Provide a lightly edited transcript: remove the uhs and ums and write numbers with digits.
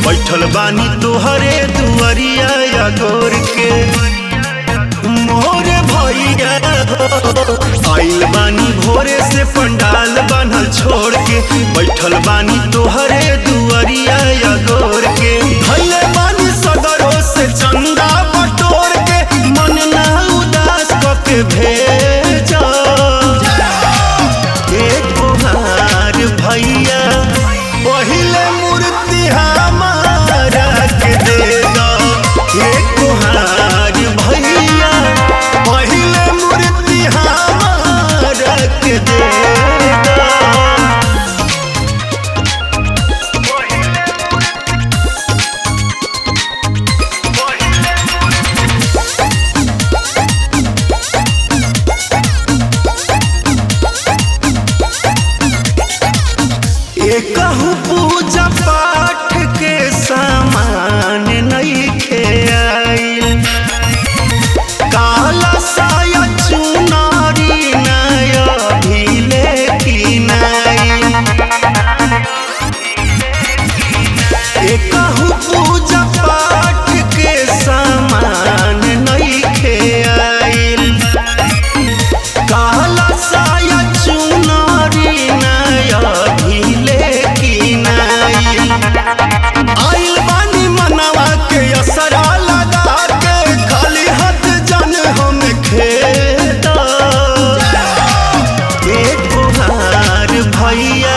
बैठल बानी तोहरे दुआरिया या गोर के मोरे भैया आइल बानी भोरे से पंडाल बनल छोड़ के बैठल बानी तोहरे दुआरिया या गोर के भले बानी सदरों से चंदा बटोर के मन ना उदास कके भेजा एक हार भैया पहिले मूर्ति हमारा के देगा एक हार भैया पहिले मूर्ति हमारा के देगा। कहूँ पूजा पाठ के सामान नइखे आइल काला साया चुनारी नया भीले की नाइल कहूँ पूजा पाठ के सामान नइखे आइल काला साया चुनारी नया आइल बानी मनवा के असरा लगा के खाली हाथ जन हम खेदा एक हार भैया